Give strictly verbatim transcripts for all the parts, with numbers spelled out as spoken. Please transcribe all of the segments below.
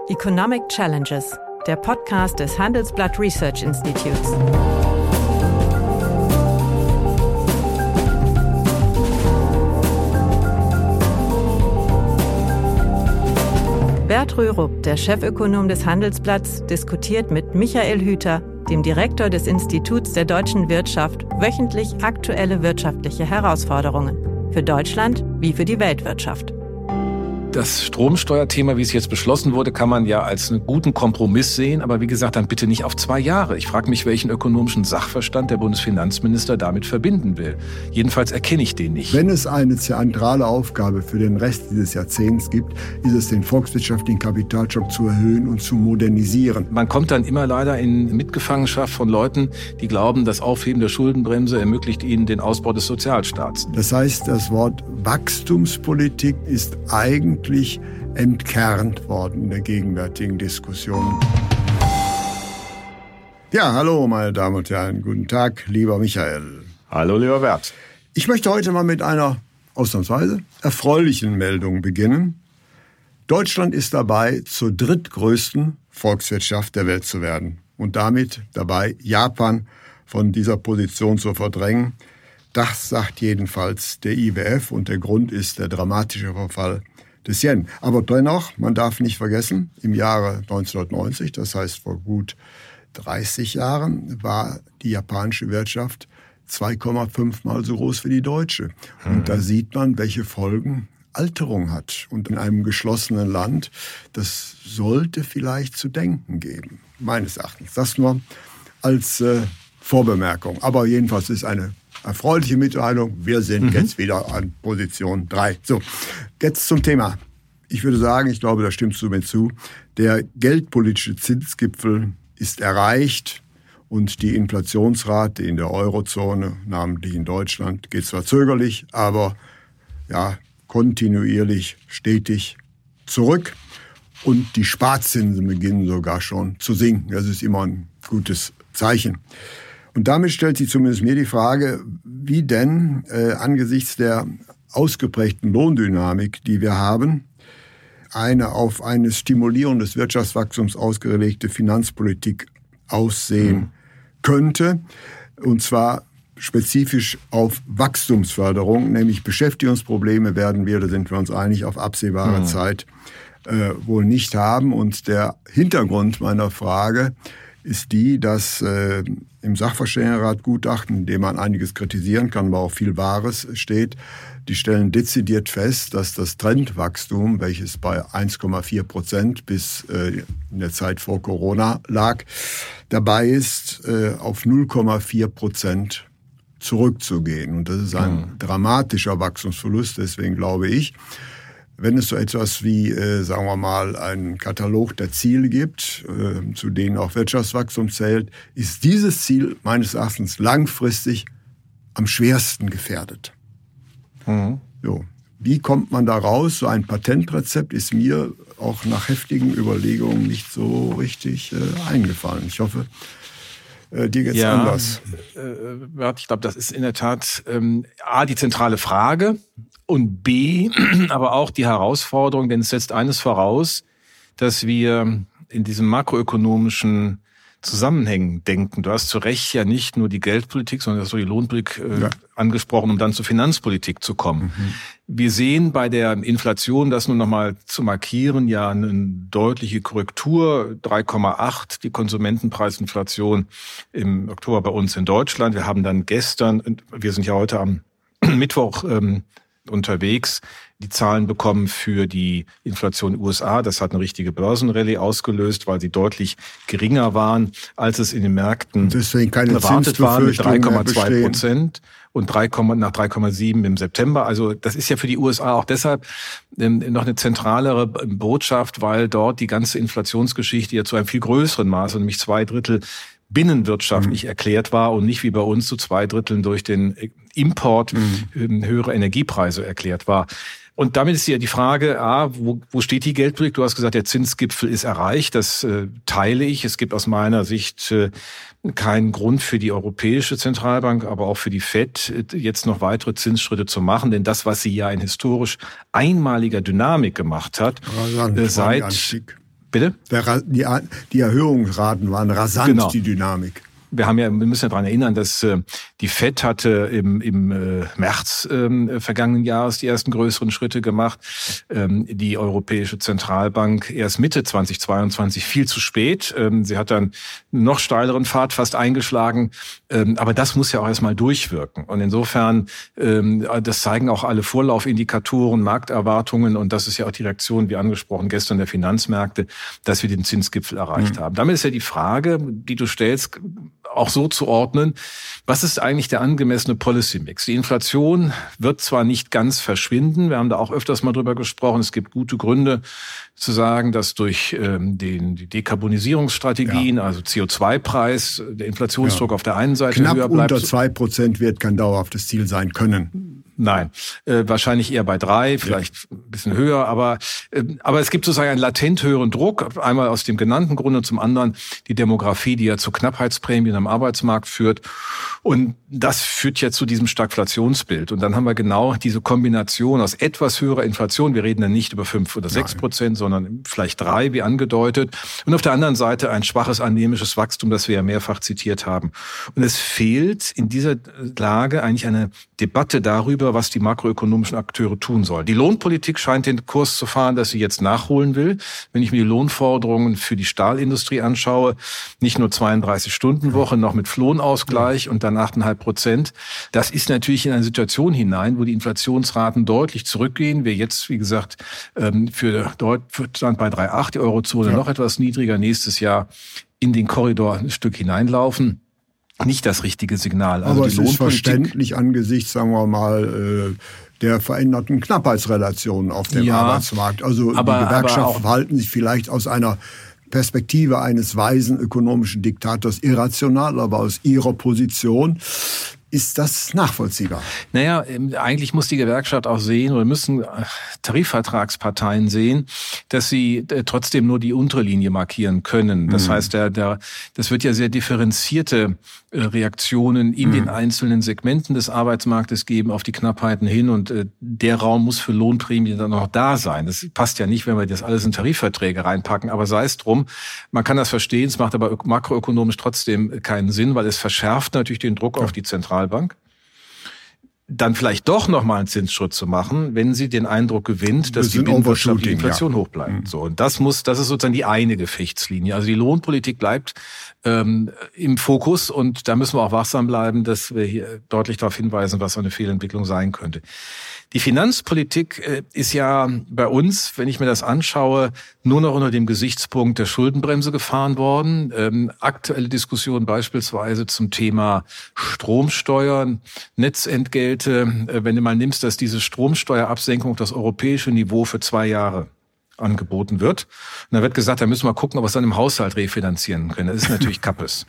Economic Challenges, der Podcast des Handelsblatt Research Institutes. Bert Rürup, der Chefökonom des Handelsblatts, diskutiert mit Michael Hüter, dem Direktor des Instituts der deutschen Wirtschaft, wöchentlich aktuelle wirtschaftliche Herausforderungen. Für Deutschland wie für die Weltwirtschaft. Das Stromsteuerthema, wie es jetzt beschlossen wurde, kann man ja als einen guten Kompromiss sehen. Aber wie gesagt, dann bitte nicht auf zwei Jahre. Ich frage mich, welchen ökonomischen Sachverstand der Bundesfinanzminister damit verbinden will. Jedenfalls erkenne ich den nicht. Wenn es eine zentrale Aufgabe für den Rest dieses Jahrzehnts gibt, ist es, den volkswirtschaftlichen Kapitalstock zu erhöhen und zu modernisieren. Man kommt dann immer leider in Mitgefangenschaft von Leuten, die glauben, das Aufheben der Schuldenbremse ermöglicht ihnen den Ausbau des Sozialstaats. Das heißt, das Wort Wachstumspolitik ist eigentlich entkernt worden in der gegenwärtigen Diskussion. Ja, hallo meine Damen und Herren, guten Tag, lieber Michael. Hallo, lieber Bert. Ich möchte heute mal mit einer ausnahmsweise erfreulichen Meldung beginnen. Deutschland ist dabei, zur drittgrößten Volkswirtschaft der Welt zu werden und damit dabei, Japan von dieser Position zu verdrängen. Das sagt jedenfalls der I W F und der Grund ist der dramatische Verfall des Yen. Aber dennoch, man darf nicht vergessen, im Jahre neunzehnhundertneunzig, das heißt vor gut dreißig Jahren, war die japanische Wirtschaft zwei Komma fünf Mal so groß wie die deutsche. Und mhm. da sieht man, welche Folgen Alterung hat. Und in einem geschlossenen Land, das sollte vielleicht zu denken geben, meines Erachtens. Das nur als äh, Vorbemerkung. Aber jedenfalls ist eine erfreuliche Mitteilung. Wir sind mhm. jetzt wieder an Position drei. So, jetzt zum Thema. Ich würde sagen, ich glaube, da stimmst du mir zu, der geldpolitische Zinsgipfel ist erreicht und die Inflationsrate in der Eurozone, namentlich in Deutschland, geht zwar zögerlich, aber ja, kontinuierlich, stetig zurück. Und die Sparzinsen beginnen sogar schon zu sinken. Das ist immer ein gutes Zeichen. Und damit stellt sich zumindest mir die Frage, wie denn äh, angesichts der ausgeprägten Lohndynamik, die wir haben, eine auf eine Stimulierung des Wirtschaftswachstums ausgelegte Finanzpolitik aussehen mhm. könnte. Und zwar spezifisch auf Wachstumsförderung, nämlich Beschäftigungsprobleme werden wir, da sind wir uns einig, auf absehbare mhm. Zeit äh, wohl nicht haben. Und der Hintergrund meiner Frage ist die, dass äh, im Sachverständigenrat-Gutachten, in dem man einiges kritisieren kann, aber auch viel Wahres steht, die stellen dezidiert fest, dass das Trendwachstum, welches bei eins Komma vier Prozent bis äh, in der Zeit vor Corona lag, dabei ist, äh, auf null Komma vier Prozent zurückzugehen. Und das ist ein mhm. dramatischer Wachstumsverlust. Deswegen glaube ich, wenn es so etwas wie, äh, sagen wir mal, einen Katalog der Ziele gibt, äh, zu denen auch Wirtschaftswachstum zählt, ist dieses Ziel meines Erachtens langfristig am schwersten gefährdet. Mhm. So. Wie kommt man da raus? So ein Patentrezept ist mir auch nach heftigen Überlegungen nicht so richtig äh, eingefallen. Ich hoffe, äh, dir geht's ja, anders. Äh, ich glaube, das ist in der Tat ähm, A, die zentrale Frage. Und B, aber auch die Herausforderung, denn es setzt eines voraus, dass wir in diesem makroökonomischen Zusammenhängen denken. Du hast zu Recht ja nicht nur die Geldpolitik, sondern hast du die Lohnpolitik äh, ja. angesprochen, um dann zur Finanzpolitik zu kommen. Mhm. Wir sehen bei der Inflation, das nur noch mal zu markieren, ja eine deutliche Korrektur, drei Komma acht, die Konsumentenpreisinflation im Oktober bei uns in Deutschland. Wir haben dann gestern, wir sind ja heute am Mittwoch, ähm, unterwegs, die Zahlen bekommen für die Inflation in den U S A. Das hat eine richtige Börsenrallye ausgelöst, weil sie deutlich geringer waren, als es in den Märkten erwartet war, mit drei Komma zwei Prozent und drei, nach drei Komma sieben im September. Also das ist ja für die U S A auch deshalb ähm, noch eine zentralere Botschaft, weil dort die ganze Inflationsgeschichte ja zu einem viel größeren Maß, nämlich zwei Drittel binnenwirtschaftlich mhm. erklärt war und nicht wie bei uns zu zwei Dritteln durch den Import mhm. höhere Energiepreise erklärt war. Und damit ist ja die Frage, ah, wo, wo steht die Geldpolitik? Du hast gesagt, der Zinsgipfel ist erreicht. Das äh, teile ich. Es gibt aus meiner Sicht äh, keinen Grund für die Europäische Zentralbank, aber auch für die Fed, äh, jetzt noch weitere Zinsschritte zu machen. Denn das, was sie ja in historisch einmaliger Dynamik gemacht hat, äh, seit... Bitte? Der, die, die Erhöhungsraten waren rasant, genau. Die Dynamik. Wir haben ja, wir müssen ja daran erinnern, dass äh, die Fed hatte im, im äh, März äh, vergangenen Jahres die ersten größeren Schritte gemacht. Ähm, die Europäische Zentralbank erst Mitte zweitausendzweiundzwanzig, viel zu spät. Ähm, sie hat dann einen noch steileren Pfad fast eingeschlagen. Ähm, aber das muss ja auch erstmal durchwirken. Und insofern, ähm, das zeigen auch alle Vorlaufindikatoren, Markterwartungen. Und das ist ja auch die Reaktion, wie angesprochen, gestern der Finanzmärkte, dass wir den Zinsgipfel erreicht mhm. haben. Damit ist ja die Frage, die du stellst, auch so zu ordnen, was ist eigentlich der angemessene Policy-Mix? Die Inflation wird zwar nicht ganz verschwinden, wir haben da auch öfters mal drüber gesprochen, es gibt gute Gründe zu sagen, dass durch ähm, den, die Dekarbonisierungsstrategien, ja. also C O zwei Preis, der Inflationsdruck ja. auf der einen Seite knapp höher bleibt. Unter zwei Prozent wird kein dauerhaftes Ziel sein können. Nein, äh, wahrscheinlich eher bei drei, vielleicht ja. ein bisschen höher, aber äh, aber es gibt sozusagen einen latent höheren Druck, einmal aus dem genannten Grund und zum anderen die Demografie, die ja zu Knappheitsprämien am Arbeitsmarkt führt. Und das führt ja zu diesem Stagflationsbild. Und dann haben wir genau diese Kombination aus etwas höherer Inflation, wir reden dann nicht über fünf oder sechs Prozent, sondern vielleicht drei, wie angedeutet. Und auf der anderen Seite ein schwaches anämisches Wachstum, das wir ja mehrfach zitiert haben. Und es fehlt in dieser Lage eigentlich eine Debatte darüber, was die makroökonomischen Akteure tun sollen. Die Lohnpolitik scheint den Kurs zu fahren, dass sie jetzt nachholen will. Wenn ich mir die Lohnforderungen für die Stahlindustrie anschaue, nicht nur zweiunddreißig-Stunden-Woche, noch mit Lohnausgleich und dann acht Komma fünf Prozent. Das ist natürlich in eine Situation hinein, wo die Inflationsraten deutlich zurückgehen. Wir jetzt, wie gesagt, für Deutschland bei drei Komma acht, die Eurozone ja. noch etwas niedriger, nächstes Jahr in den Korridor ein Stück hineinlaufen. Nicht das richtige Signal. Also aber die es ist verständlich angesichts, sagen wir mal, der veränderten Knappheitsrelationen auf dem ja, Arbeitsmarkt. Also aber, die Gewerkschaften verhalten sich vielleicht aus einer Perspektive eines weisen ökonomischen Diktators irrational, aber aus ihrer Position ist das nachvollziehbar? Naja, eigentlich muss die Gewerkschaft auch sehen oder müssen Tarifvertragsparteien sehen, dass sie trotzdem nur die untere Linie markieren können. Das mhm. heißt, der, der, das wird ja sehr differenzierte Reaktionen in mhm. den einzelnen Segmenten des Arbeitsmarktes geben auf die Knappheiten hin und der Raum muss für Lohnprämien dann auch da sein. Das passt ja nicht, wenn wir das alles in Tarifverträge reinpacken, aber sei es drum. Man kann das verstehen, es macht aber makroökonomisch trotzdem keinen Sinn, weil es verschärft natürlich den Druck ja. auf die Zentralbank. Dann vielleicht doch nochmal einen Zinsschritt zu machen, wenn sie den Eindruck gewinnt, dass die Binnenwirtschaft die Inflation ja. hoch bleibt. So, und das muss, das ist sozusagen die eine Gefechtslinie. Also die Lohnpolitik bleibt ähm, im Fokus und da müssen wir auch wachsam bleiben, dass wir hier deutlich darauf hinweisen, was eine Fehlentwicklung sein könnte. Die Finanzpolitik äh, ist ja bei uns, wenn ich mir das anschaue, nur noch unter dem Gesichtspunkt der Schuldenbremse gefahren worden. Ähm, aktuelle Diskussion beispielsweise zum Thema Stromsteuern, Netzentgelte. Äh, wenn du mal nimmst, dass diese Stromsteuerabsenkung das europäische Niveau für zwei Jahre angeboten wird. Und da wird gesagt, da müssen wir gucken, ob wir es dann im Haushalt refinanzieren können. Das ist natürlich Kappes.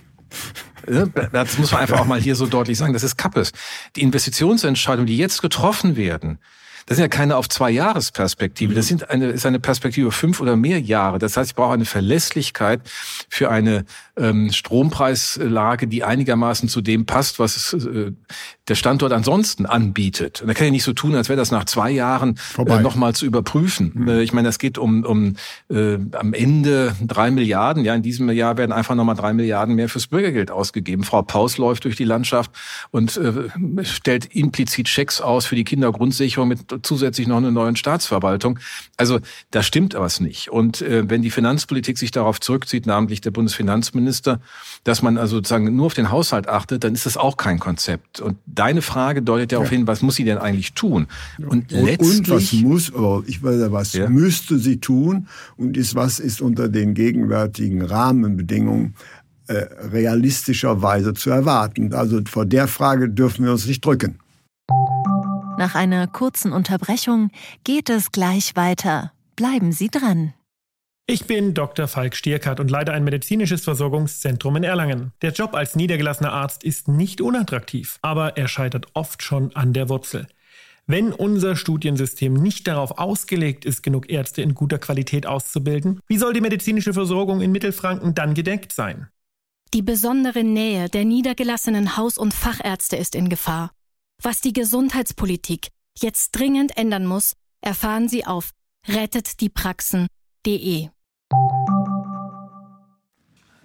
Das muss man einfach auch mal hier so deutlich sagen, das ist Kappes. Die Investitionsentscheidungen, die jetzt getroffen werden, das sind ja keine auf zwei Jahresperspektive. Das sind eine, ist eine Perspektive fünf oder mehr Jahre. Das heißt, ich brauche eine Verlässlichkeit für eine ähm, Strompreislage, die einigermaßen zu dem passt, was äh, der Standort ansonsten anbietet. Und da kann ich nicht so tun, als wäre das nach zwei Jahren äh, nochmal zu überprüfen. Mhm. Äh, ich meine, das geht um, um äh, am Ende drei Milliarden. Ja, in diesem Jahr werden einfach nochmal drei Milliarden mehr fürs Bürgergeld ausgegeben. Frau Paus läuft durch die Landschaft und äh, stellt implizit Schecks aus für die Kindergrundsicherung mit zusätzlich noch eine neue Staatsverwaltung. Also da stimmt was nicht. Und äh, wenn die Finanzpolitik sich darauf zurückzieht, namentlich der Bundesfinanzminister, dass man also sozusagen nur auf den Haushalt achtet, dann ist das auch kein Konzept. Und deine Frage deutet ja, ja. auf hin, was muss sie denn eigentlich tun? Und, und letztlich... Und was muss, oh, ich weiß ja, was ja. müsste sie tun und ist, was ist unter den gegenwärtigen Rahmenbedingungen äh, realistischerweise zu erwarten? Also vor der Frage dürfen wir uns nicht drücken. Nach einer kurzen Unterbrechung geht es gleich weiter. Bleiben Sie dran. Ich bin Doktor Falk Stierkart und leite ein medizinisches Versorgungszentrum in Erlangen. Der Job als niedergelassener Arzt ist nicht unattraktiv, aber er scheitert oft schon an der Wurzel. Wenn unser Studiensystem nicht darauf ausgelegt ist, genug Ärzte in guter Qualität auszubilden, wie soll die medizinische Versorgung in Mittelfranken dann gedeckt sein? Die besondere Nähe der niedergelassenen Haus- und Fachärzte ist in Gefahr. Was die Gesundheitspolitik jetzt dringend ändern muss, erfahren Sie auf rettet die praxen punkt de.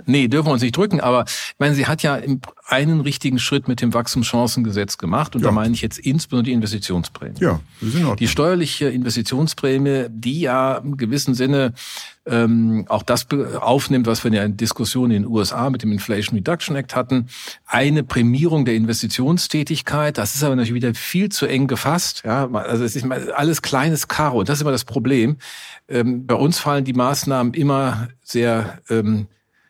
Nee, dürfen wir uns nicht drücken, aber ich meine, sie hat ja einen richtigen Schritt mit dem Wachstumschancengesetz gemacht und ja. da meine ich jetzt insbesondere die Investitionsprämie. Ja, das ist in Ordnung. Die steuerliche Investitionsprämie, die ja im gewissen Sinne ähm, auch das aufnimmt, was wir in der Diskussion in den U S A mit dem Inflation Reduction Act hatten, eine Prämierung der Investitionstätigkeit. Das ist aber natürlich wieder viel zu eng gefasst. Ja, also es ist alles kleines Karo. Das ist immer das Problem. Ähm, bei uns fallen die Maßnahmen immer sehr ähm,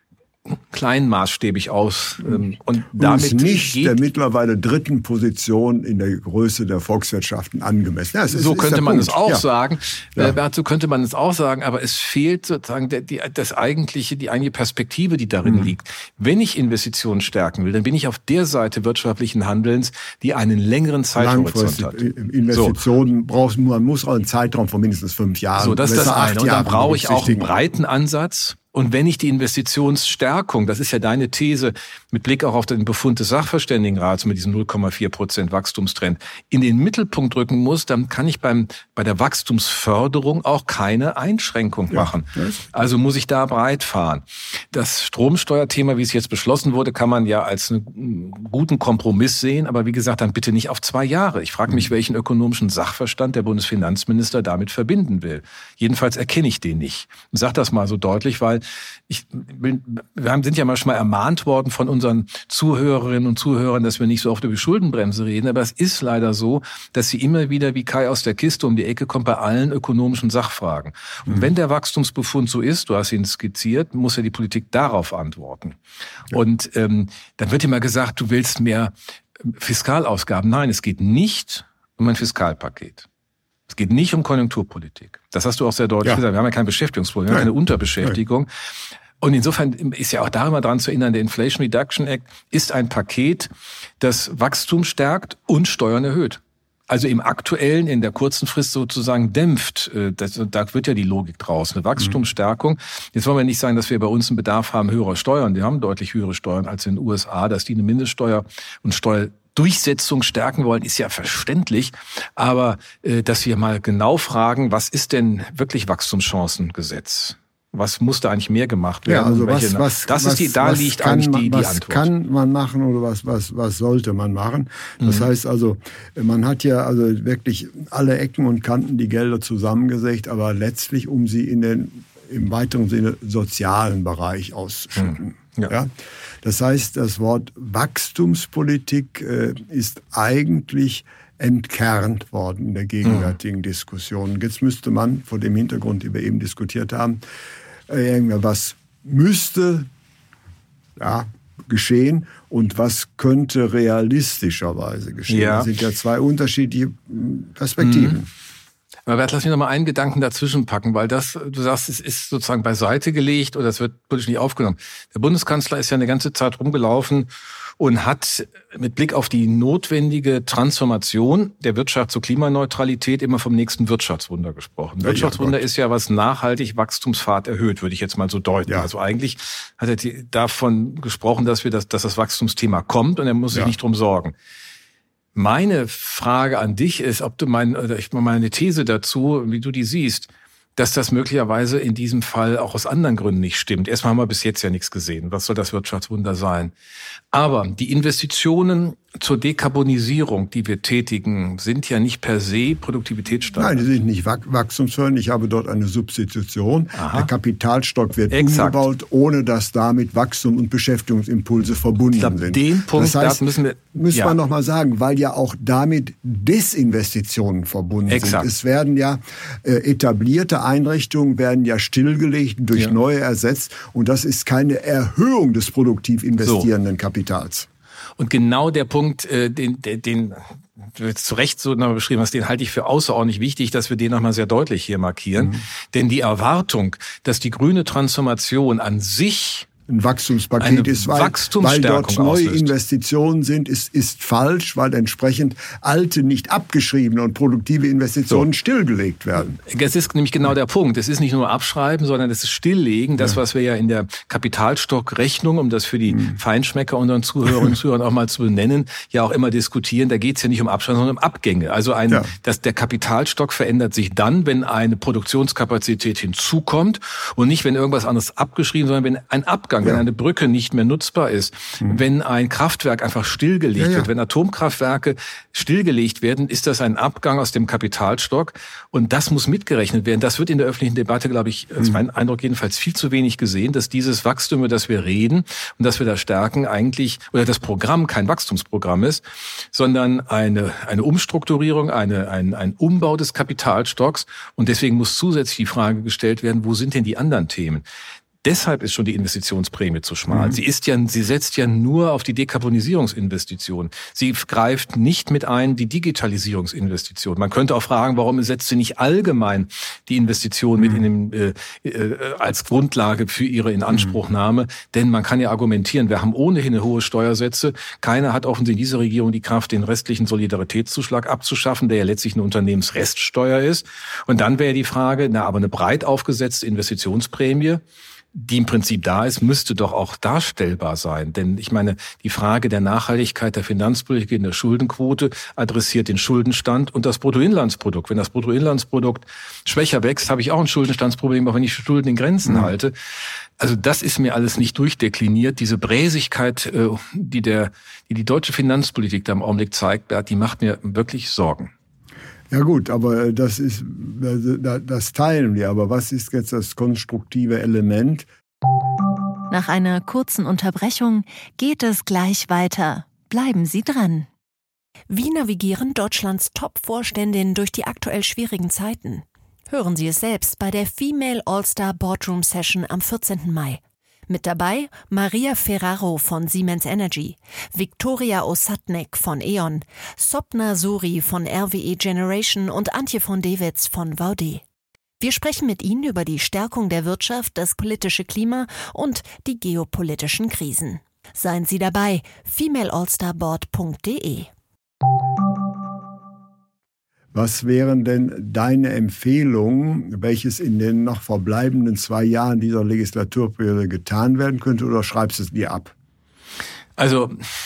kleinmaßstäbig aus. Ähm, und damit und nicht geht der mittlerweile dritten Position in der Größe der Volkswirtschaften angemessen. Ja, es ist, so könnte man Punkt. es auch ja. sagen. Ja. Äh, so könnte man es auch sagen, aber es fehlt sozusagen der, die, das eigentliche, die eigentliche Perspektive, die darin mhm. liegt. Wenn ich Investitionen stärken will, dann bin ich auf der Seite wirtschaftlichen Handelns, die einen längeren Zeithorizont hat. Investitionen so. braucht man muss auch einen Zeitraum von mindestens fünf Jahren. So, das ist das eine. Und dann brauche ich auch einen berücksichtigen. breiten Ansatz. Und wenn ich die Investitionsstärkung, das ist ja deine These, mit Blick auch auf den Befund des Sachverständigenrats mit diesem null Komma vier Prozent Wachstumstrend, in den Mittelpunkt rücken muss, dann kann ich beim bei der Wachstumsförderung auch keine Einschränkung ja, machen. Also muss ich da breit fahren. Das Stromsteuerthema, wie es jetzt beschlossen wurde, kann man ja als einen guten Kompromiss sehen, aber wie gesagt, dann bitte nicht auf zwei Jahre. Ich frage mich, welchen ökonomischen Sachverstand der Bundesfinanzminister damit verbinden will. Jedenfalls erkenne ich den nicht. Ich sage das mal so deutlich, weil Ich will, wir haben, sind ja manchmal ermahnt worden von unseren Zuhörerinnen und Zuhörern, dass wir nicht so oft über Schuldenbremse reden. Aber es ist leider so, dass sie immer wieder wie Kai aus der Kiste um die Ecke kommt bei allen ökonomischen Sachfragen. Und mhm. wenn der Wachstumsbefund so ist, du hast ihn skizziert, muss ja die Politik darauf antworten. Ja. Und ähm, dann wird immer gesagt, du willst mehr Fiskalausgaben. Nein, es geht nicht um ein Fiskalpaket. Es geht nicht um Konjunkturpolitik. Das hast du auch sehr deutlich ja. gesagt. Wir haben ja kein Beschäftigungsproblem, wir haben keine Unterbeschäftigung. Nein. Und insofern ist ja auch da immer dran zu erinnern, der Inflation Reduction Act ist ein Paket, das Wachstum stärkt und Steuern erhöht. Also im aktuellen, in der kurzen Frist sozusagen dämpft. Das, da wird ja die Logik draus. Eine Wachstumsstärkung. Jetzt wollen wir nicht sagen, dass wir bei uns einen Bedarf haben höherer Steuern. Wir haben deutlich höhere Steuern als in den U S A, dass die eine Mindeststeuer und Steuer Durchsetzung stärken wollen, ist ja verständlich. Aber äh, dass wir mal genau fragen, was ist denn wirklich Wachstumschancengesetz? Was muss da eigentlich mehr gemacht werden? Ja, also welche, was, was, das ist die, da was liegt eigentlich man, die, die was Antwort. Was kann man machen oder was, was, was sollte man machen? Das mhm. heißt also, man hat ja also wirklich alle Ecken und Kanten die Gelder zusammengesägt, aber letztlich, um sie in den im weiteren Sinne sozialen Bereich auszuschütten. Mhm. Ja. Ja? Das heißt, das Wort Wachstumspolitik äh, ist eigentlich entkernt worden in der gegenwärtigen mhm. Diskussion. Jetzt müsste man, vor dem Hintergrund, den wir eben diskutiert haben, äh, was müsste ja, geschehen und was könnte realistischerweise geschehen. Ja. Das sind ja zwei unterschiedliche Perspektiven. Mhm. Aber Bert, lass mich noch mal einen Gedanken dazwischen packen, weil das, du sagst, es ist sozusagen beiseite gelegt oder es wird politisch nicht aufgenommen. Der Bundeskanzler ist ja eine ganze Zeit rumgelaufen und hat mit Blick auf die notwendige Transformation der Wirtschaft zur Klimaneutralität immer vom nächsten Wirtschaftswunder gesprochen. Ja, Wirtschaftswunder ja, ist ja, was nachhaltig Wachstumspfad erhöht, würde ich jetzt mal so deuten. Ja. Also eigentlich hat er davon gesprochen, dass wir das, dass das Wachstumsthema kommt und er muss sich ja. nicht drum sorgen. Meine Frage an dich ist, ob du mein, oder ich meine eine These dazu, wie du die siehst, dass das möglicherweise in diesem Fall auch aus anderen Gründen nicht stimmt. Erstmal haben wir bis jetzt ja nichts gesehen. Was soll das Wirtschaftswunder sein? Aber die Investitionen zur Dekarbonisierung, die wir tätigen, sind ja nicht per se produktivitätssteigernd. Nein, die sind nicht wachstumsfördernd. Ich habe dort eine Substitution. Aha. Der Kapitalstock wird Exakt. umgebaut, ohne dass damit Wachstum und Beschäftigungsimpulse verbunden ich glaub, sind. Den Punkt, das heißt, da müssen wir, müssen ja. wir noch mal sagen, weil ja auch damit Desinvestitionen verbunden Exakt. sind. Es werden ja äh, etablierte Einrichtungen werden ja stillgelegt, durch ja. neue ersetzt. Und das ist keine Erhöhung des produktiv investierenden so. Kapitals. Und genau der Punkt, den, den, den du jetzt zu Recht so nochmal beschrieben hast, den halte ich für außerordentlich wichtig, dass wir den nochmal sehr deutlich hier markieren. Mhm. Denn die Erwartung, dass die grüne Transformation an sich ein Wachstumspaket eine ist, weil, weil dort neue auslöst. Investitionen sind, ist, ist falsch, weil entsprechend alte, nicht abgeschriebene und produktive Investitionen so. stillgelegt werden. Es ist nämlich genau der Punkt. Es ist nicht nur abschreiben, sondern es ist stilllegen. Das, ja. was wir ja in der Kapitalstockrechnung, um das für die mhm. Feinschmecker unter den Zuhörerinnen und Zuhörern auch mal zu benennen, ja auch immer diskutieren. Da geht es ja nicht um Abschreiben, sondern um Abgänge. Also ein, ja. dass der Kapitalstock verändert sich dann, wenn eine Produktionskapazität hinzukommt und nicht, wenn irgendwas anderes abgeschrieben, sondern wenn ein Abgang Abgang, ja. wenn eine Brücke nicht mehr nutzbar ist, mhm. wenn ein Kraftwerk einfach stillgelegt ja, ja. wird, wenn Atomkraftwerke stillgelegt werden, ist das ein Abgang aus dem Kapitalstock. Und das muss mitgerechnet werden. Das wird in der öffentlichen Debatte, glaube ich, als mhm. mein Eindruck jedenfalls viel zu wenig gesehen, dass dieses Wachstum, über das wir reden und das wir da stärken, eigentlich, oder das Programm kein Wachstumsprogramm ist, sondern eine, eine Umstrukturierung, eine, ein, ein Umbau des Kapitalstocks. Und deswegen muss zusätzlich die Frage gestellt werden, wo sind denn die anderen Themen? Deshalb ist schon die Investitionsprämie zu schmal. Mhm. Sie ist ja, sie setzt ja nur auf die Dekarbonisierungsinvestition. Sie greift nicht mit ein die Digitalisierungsinvestition. Man könnte auch fragen, warum setzt sie nicht allgemein die Investition mhm. mit in dem, äh, äh, als Grundlage für ihre Inanspruchnahme? Mhm. Denn man kann ja argumentieren, wir haben ohnehin eine hohe Steuersätze. Keiner hat offensichtlich diese Regierung die Kraft, den restlichen Solidaritätszuschlag abzuschaffen, der ja letztlich eine Unternehmensreststeuer ist. Und dann wäre die Frage, na, aber eine breit aufgesetzte Investitionsprämie, die im Prinzip da ist, müsste doch auch darstellbar sein. Denn ich meine, die Frage der Nachhaltigkeit der Finanzpolitik in der Schuldenquote adressiert den Schuldenstand und das Bruttoinlandsprodukt. Wenn das Bruttoinlandsprodukt schwächer wächst, habe ich auch ein Schuldenstandsproblem, auch wenn ich Schulden in Grenzen mhm. halte. Also das ist mir alles nicht durchdekliniert. Diese Bräsigkeit, die der, die die deutsche Finanzpolitik da im Augenblick zeigt, die macht mir wirklich Sorgen. Ja gut, aber das ist, das teilen wir. Aber was ist jetzt das konstruktive Element? Nach einer kurzen Unterbrechung geht es gleich weiter. Bleiben Sie dran. Wie navigieren Deutschlands Top-Vorständinnen durch die aktuell schwierigen Zeiten? Hören Sie es selbst bei der Female All-Star Boardroom Session am vierzehnten Mai. Mit dabei Maria Ferraro von Siemens Energy, Viktoria Osatnek von E.ON, Sopna Suri von R W E Generation und Antje von Dewitz von V D. Wir sprechen mit Ihnen über die Stärkung der Wirtschaft, das politische Klima und die geopolitischen Krisen. Seien Sie dabei, female all star board punkt de. Was wären denn deine Empfehlungen, welches in den noch verbleibenden zwei Jahren dieser Legislaturperiode getan werden könnte, oder schreibst du es dir ab? Also,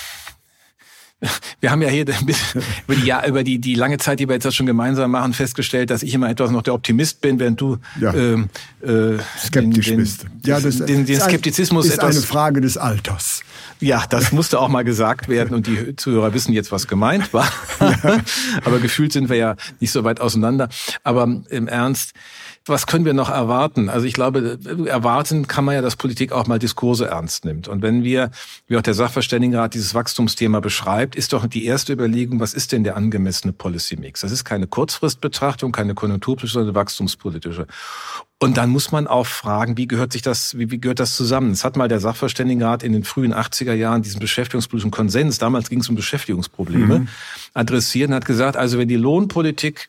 wir haben ja hier über die, ja, über die, die lange Zeit, die wir jetzt schon gemeinsam machen, festgestellt, dass ich immer etwas noch der Optimist bin, während du ja. ähm, äh, skeptisch den, bist. Ja, das den, den Skeptizismus ist etwas, eine Frage des Alters. Ja, das musste auch mal gesagt werden und die Zuhörer wissen jetzt, was gemeint war. Ja. Aber gefühlt sind wir ja nicht so weit auseinander. Aber im Ernst, was können wir noch erwarten? Also ich glaube, erwarten kann man ja, dass Politik auch mal Diskurse ernst nimmt. Und wenn wir, wie auch der Sachverständigenrat dieses Wachstumsthema beschreibt, ist doch die erste Überlegung, was ist denn der angemessene Policy Mix? Das ist keine Kurzfristbetrachtung, keine konjunkturpolitische, sondern wachstumspolitische. Und dann muss man auch fragen, wie gehört sich das, wie, wie gehört das zusammen? Es hat mal der Sachverständigenrat in den frühen achtziger Jahren diesen beschäftigungspolitischen Konsens, damals ging es um Beschäftigungsprobleme, mhm. adressiert und hat gesagt, also wenn die Lohnpolitik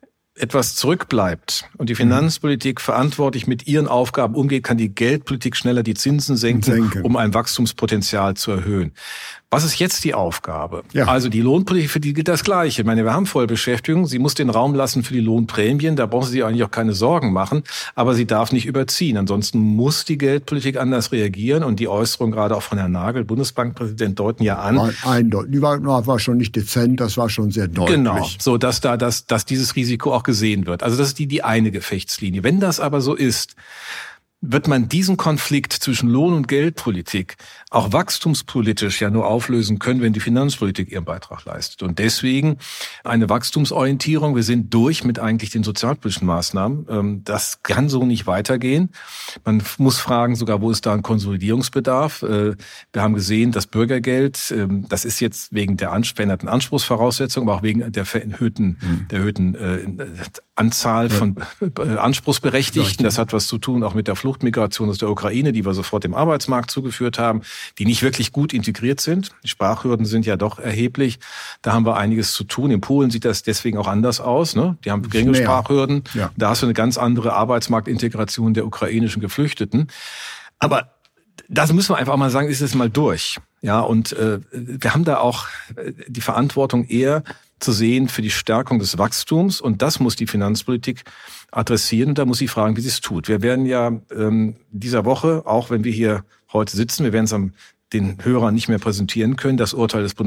etwas zurückbleibt und die Finanzpolitik verantwortlich mit ihren Aufgaben umgeht, kann die Geldpolitik schneller die Zinsen senken, senken. um ein Wachstumspotenzial zu erhöhen. Was ist jetzt die Aufgabe? Ja. Also die Lohnpolitik, für die gilt das Gleiche. Ich meine, wir haben Vollbeschäftigung. Sie muss den Raum lassen für die Lohnprämien. Da brauchen Sie sich eigentlich auch keine Sorgen machen. Aber sie darf nicht überziehen. Ansonsten muss die Geldpolitik anders reagieren. Und die Äußerung gerade auch von Herrn Nagel, Bundesbankpräsident, deuten ja an. Eindeutig. Die war, war schon nicht dezent, das war schon sehr deutlich. Genau. So, dass da, dass, dass dieses Risiko auch gesehen wird. Also das ist die, die eine Gefechtslinie. Wenn das aber so ist, wird man diesen Konflikt zwischen Lohn- und Geldpolitik auch wachstumspolitisch ja nur auflösen können, wenn die Finanzpolitik ihren Beitrag leistet. Und deswegen eine Wachstumsorientierung. Wir sind durch mit eigentlich den sozialpolitischen Maßnahmen. Das kann so nicht weitergehen. Man muss fragen sogar, wo ist da ein Konsolidierungsbedarf? Wir haben gesehen, das Bürgergeld, das ist jetzt wegen der veränderten Anspruchsvoraussetzungen, aber auch wegen der erhöhten, mhm. der erhöhten Anzahl von Anspruchsberechtigten. Das hat was zu tun auch mit der Fluchtmigration aus der Ukraine, die wir sofort dem Arbeitsmarkt zugeführt haben, die nicht wirklich gut integriert sind. Die Sprachhürden sind ja doch erheblich. Da haben wir einiges zu tun. In Polen sieht das deswegen auch anders aus. Ne? Die haben geringe Mehr. Sprachhürden. Ja. Da hast du eine ganz andere Arbeitsmarktintegration der ukrainischen Geflüchteten. Aber das müssen wir einfach mal sagen, ist es mal durch. Ja, und äh, wir haben da auch die Verantwortung eher zu sehen für die Stärkung des Wachstums. Und das muss die Finanzpolitik adressieren. Und da muss sie fragen, wie sie es tut. Wir werden ja ähm, dieser Woche, auch wenn wir hier heute sitzen, wir werden es am den Hörern nicht mehr präsentieren können, das Urteil des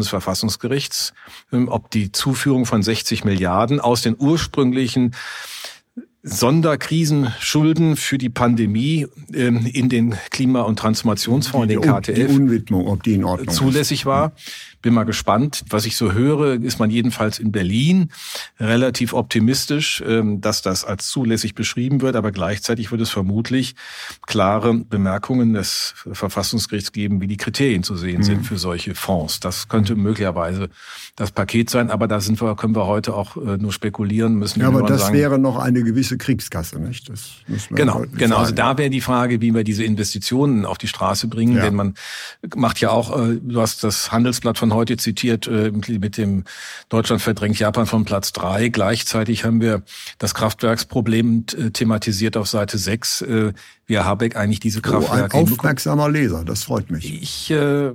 Bundesverfassungsgerichts, ähm, ob die Zuführung von sechzig Milliarden aus den ursprünglichen Sonderkrisenschulden für die Pandemie ähm, in den Klima- und Transformationsfonds, die, den K T F, die Unwidmung, ob die in Ordnung zulässig ist. war. Bin mal gespannt. Was ich so höre, ist man jedenfalls in Berlin relativ optimistisch, dass das als zulässig beschrieben wird. Aber gleichzeitig wird es vermutlich klare Bemerkungen des Verfassungsgerichts geben, wie die Kriterien zu sehen mhm. sind für solche Fonds. Das könnte möglicherweise das Paket sein. Aber da sind wir, können wir heute auch nur spekulieren müssen. Ja, aber das sagen, wäre noch eine gewisse Kriegskasse, nicht? Das muss man genau, genau. Also da wäre die Frage, wie wir diese Investitionen auf die Straße bringen. Ja. Denn man macht ja auch, du hast das Handelsblatt von heute zitiert, mit dem Deutschland verdrängt Japan von Platz drei. Gleichzeitig haben wir das Kraftwerksproblem thematisiert auf Seite sechs. Wie Habeck eigentlich diese Kraftwerke... Oh, ein aufmerksamer Leser, das freut mich. Ich... Äh,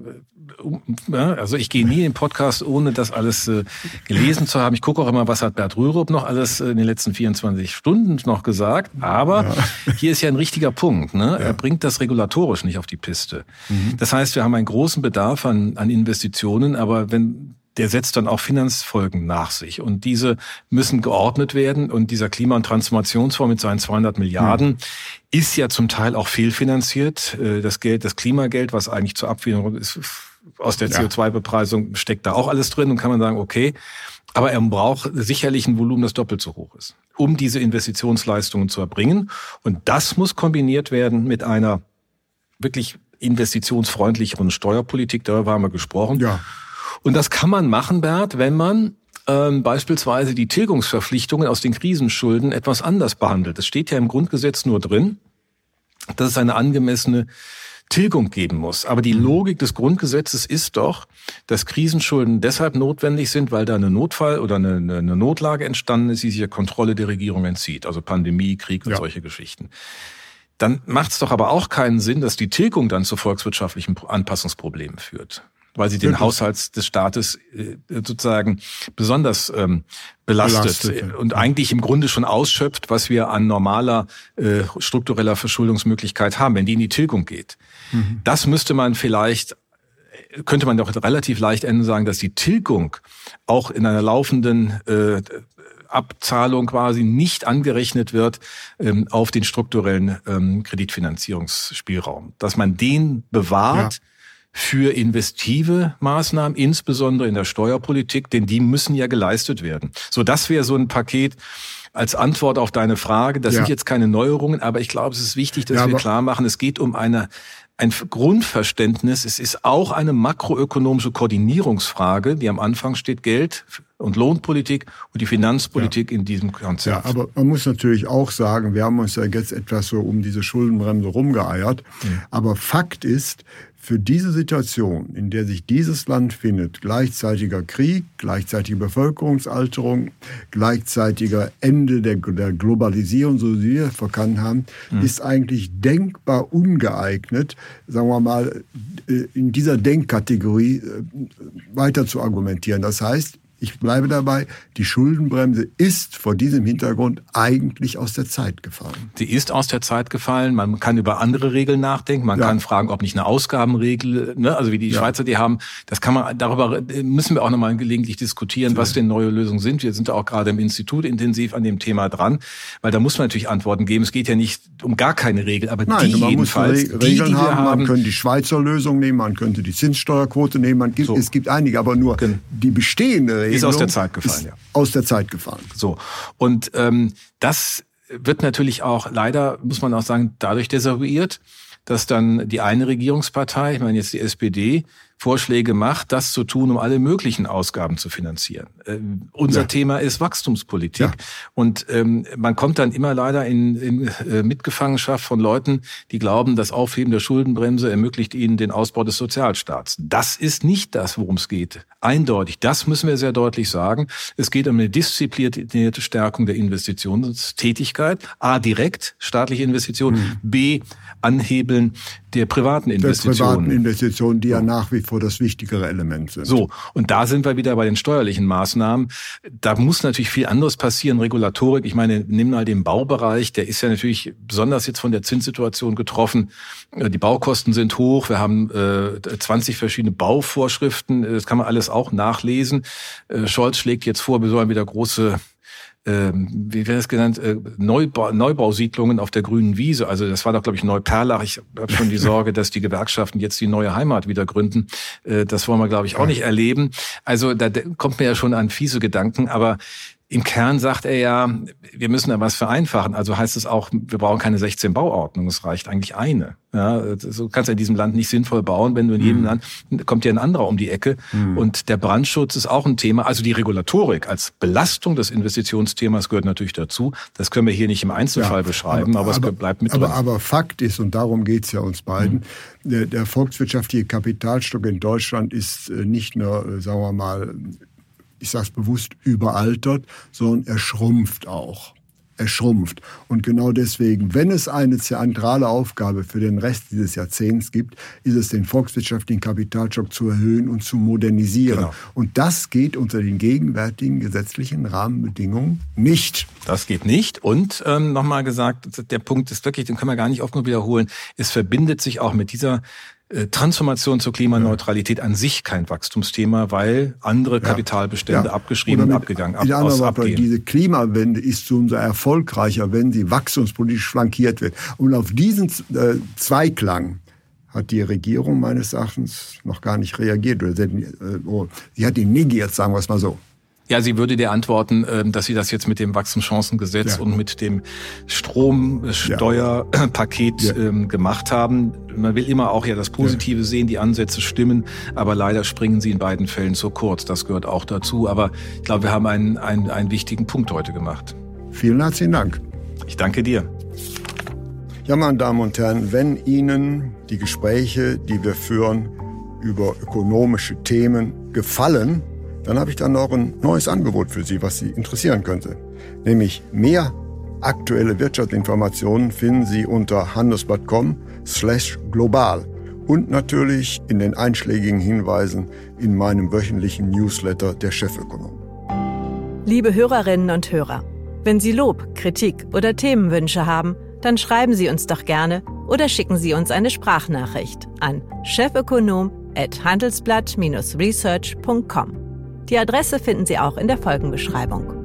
Also ich gehe nie in den Podcast, ohne das alles äh, gelesen zu haben. Ich gucke auch immer, was hat Bert Rürup noch alles in den letzten vierundzwanzig Stunden noch gesagt. Aber ja. hier ist ja ein richtiger Punkt. Ne? Ja. Er bringt das regulatorisch nicht auf die Piste. Mhm. Das heißt, wir haben einen großen Bedarf an, an Investitionen, aber wenn der setzt dann auch Finanzfolgen nach sich. Und diese müssen geordnet werden. Und dieser Klima- und Transformationsfonds mit seinen zweihundert Milliarden mhm. ist ja zum Teil auch fehlfinanziert. Das Geld, das Klimageld, was eigentlich zur Abfederung ist, aus der C O zwei Bepreisung steckt da auch alles drin und kann man sagen, okay, aber er braucht sicherlich ein Volumen, das doppelt so hoch ist, um diese Investitionsleistungen zu erbringen. Und das muss kombiniert werden mit einer wirklich investitionsfreundlicheren Steuerpolitik, darüber haben wir gesprochen. Ja. Und das kann man machen, Bert, wenn man ähm, beispielsweise die Tilgungsverpflichtungen aus den Krisenschulden etwas anders behandelt. Es steht ja im Grundgesetz nur drin, dass es eine angemessene Tilgung geben muss. Aber die Logik des Grundgesetzes ist doch, dass Krisenschulden deshalb notwendig sind, weil da eine Notfall oder eine, eine Notlage entstanden ist, die sich der Kontrolle der Regierung entzieht. Also Pandemie, Krieg und ja. solche Geschichten. Dann macht es doch aber auch keinen Sinn, dass die Tilgung dann zu volkswirtschaftlichen Anpassungsproblemen führt, weil sie den Wirklich? Haushalt des Staates äh, sozusagen besonders ähm, belastet, belastet und eigentlich im Grunde schon ausschöpft, was wir an normaler äh, struktureller Verschuldungsmöglichkeit haben, wenn die in die Tilgung geht. Mhm. Das müsste man vielleicht, könnte man doch relativ leicht enden sagen, dass die Tilgung auch in einer laufenden äh, Abzahlung quasi nicht angerechnet wird ähm, auf den strukturellen ähm, Kreditfinanzierungsspielraum. Dass man den bewahrt, ja. für investive Maßnahmen, insbesondere in der Steuerpolitik, denn die müssen ja geleistet werden. So, das wäre so ein Paket als Antwort auf deine Frage. Das ja. sind jetzt keine Neuerungen, aber ich glaube, es ist wichtig, dass ja, wir klar machen, es geht um eine ein Grundverständnis. Es ist auch eine makroökonomische Koordinierungsfrage, die am Anfang steht, Geld- und Lohnpolitik und die Finanzpolitik ja. in diesem Konzept. Ja, aber man muss natürlich auch sagen, wir haben uns ja jetzt etwas so um diese Schuldenbremse rumgeeiert. Mhm. Aber Fakt ist, für diese Situation, in der sich dieses Land findet, gleichzeitiger Krieg, gleichzeitige Bevölkerungsalterung, gleichzeitiger Ende der, der Globalisierung, so wie wir verkannt haben, mhm. ist eigentlich denkbar ungeeignet, sagen wir mal, in dieser Denkkategorie weiter zu argumentieren. Das heißt, ich bleibe dabei, die Schuldenbremse ist vor diesem Hintergrund eigentlich aus der Zeit gefallen. Sie ist aus der Zeit gefallen. Man kann über andere Regeln nachdenken. Man ja. kann fragen, ob nicht eine Ausgabenregel, ne, also wie die ja. Schweizer die haben, das kann man, darüber müssen wir auch nochmal gelegentlich diskutieren, was denn neue Lösungen sind. Wir sind da auch gerade im Institut intensiv an dem Thema dran, weil da muss man natürlich Antworten geben. Es geht ja nicht um gar keine Regel, aber Nein, die man jedenfalls, muss Regeln die, die haben. wir haben. Man könnte die Schweizer Lösung nehmen, man könnte die Zinssteuerquote nehmen. Man gibt, so. Es gibt einige, aber nur Gen- die bestehende Regelung ist aus der Zeit gefallen. Ja. Aus der Zeit gefallen. So. Und ähm, das wird natürlich auch leider, muss man auch sagen, dadurch desavouiert, dass dann die eine Regierungspartei, ich meine jetzt die S P D, Vorschläge macht, das zu tun, um alle möglichen Ausgaben zu finanzieren. Äh, unser ja. Thema ist Wachstumspolitik. Ja. Und ähm, man kommt dann immer leider in, in äh, Mitgefangenschaft von Leuten, die glauben, das Aufheben der Schuldenbremse ermöglicht ihnen den Ausbau des Sozialstaats. Das ist nicht das, worum es geht. Eindeutig. Das müssen wir sehr deutlich sagen. Es geht um eine disziplinierte Stärkung der Investitionstätigkeit. A, direkt staatliche Investitionen. Mhm. B, Anhebeln der privaten Investitionen. Der privaten Investitionen, die ja nach wie vor das wichtigere Element sind. So, und da sind wir wieder bei den steuerlichen Maßnahmen. Da muss natürlich viel anderes passieren. Regulatorik, ich meine, nimm mal den Baubereich, der ist ja natürlich besonders jetzt von der Zinssituation getroffen. Die Baukosten sind hoch, wir haben äh, zwanzig verschiedene Bauvorschriften, das kann man alles auch nachlesen. Äh, Scholz schlägt jetzt vor, wir sollen wieder große ähm, wie wäre das genannt, äh, Neubau, Neubausiedlungen auf der grünen Wiese. Also das war doch, glaube ich, Neuperlach. Ich habe schon die Sorge, dass die Gewerkschaften jetzt die neue Heimat wieder gründen. Äh, das wollen wir, glaube ich, auch nicht erleben. Also da kommt mir ja schon an fiese Gedanken, aber im Kern sagt er ja, wir müssen da was vereinfachen. Also heißt es auch, wir brauchen keine sechzehn Bauordnungen, es reicht eigentlich eine. Ja, so kannst du in diesem Land nicht sinnvoll bauen, wenn du in jedem mhm. Land, kommt dir ein anderer um die Ecke. Mhm. Und der Brandschutz ist auch ein Thema. Also die Regulatorik als Belastung des Investitionsthemas gehört natürlich dazu. Das können wir hier nicht im Einzelfall ja, beschreiben, aber, aber, aber es bleibt mit aber, drin. Aber Fakt ist, und darum geht's ja uns beiden, mhm. der, der volkswirtschaftliche Kapitalstock in Deutschland ist nicht nur, sagen wir mal, ich sage es bewusst, überaltert, sondern er schrumpft auch. Er schrumpft. Und genau deswegen, wenn es eine zentrale Aufgabe für den Rest dieses Jahrzehnts gibt, ist es, den volkswirtschaftlichen Kapitalstock zu erhöhen und zu modernisieren. Genau. Und das geht unter den gegenwärtigen gesetzlichen Rahmenbedingungen nicht. Das geht nicht. Und ähm, nochmal gesagt, der Punkt ist wirklich, den können wir gar nicht oft genug wiederholen, es verbindet sich auch mit dieser Transformation zur Klimaneutralität an sich kein Wachstumsthema, weil andere Kapitalbestände ja. abgeschrieben und abgegangen, ab, aus, abgehen. Diese Klimawende ist so umso erfolgreicher, wenn sie wachstumspolitisch flankiert wird. Und auf diesen äh, Zweiklang hat die Regierung meines Erachtens noch gar nicht reagiert. Oder sie, äh, oh, sie hat ihn negiert, sagen wir es mal so. Ja, sie würde dir antworten, dass sie das jetzt mit dem Wachstumschancengesetz ja. und mit dem Stromsteuerpaket ja. ja. gemacht haben. Man will immer auch ja das Positive ja. sehen, die Ansätze stimmen, aber leider springen sie in beiden Fällen zu kurz. Das gehört auch dazu. Aber ich glaube, wir haben einen, einen, einen wichtigen Punkt heute gemacht. Vielen herzlichen Dank. Ich danke dir. Ja, meine Damen und Herren, wenn Ihnen die Gespräche, die wir führen über ökonomische Themen, gefallen, dann habe ich dann noch ein neues Angebot für Sie, was Sie interessieren könnte. Nämlich mehr aktuelle Wirtschaftsinformationen finden Sie unter handelsblatt punkt com slash global und natürlich in den einschlägigen Hinweisen in meinem wöchentlichen Newsletter der Chefökonom. Liebe Hörerinnen und Hörer, wenn Sie Lob, Kritik oder Themenwünsche haben, dann schreiben Sie uns doch gerne oder schicken Sie uns eine Sprachnachricht an chefökonom at handelsblatt Bindestrich research punkt com. Die Adresse finden Sie auch in der Folgenbeschreibung.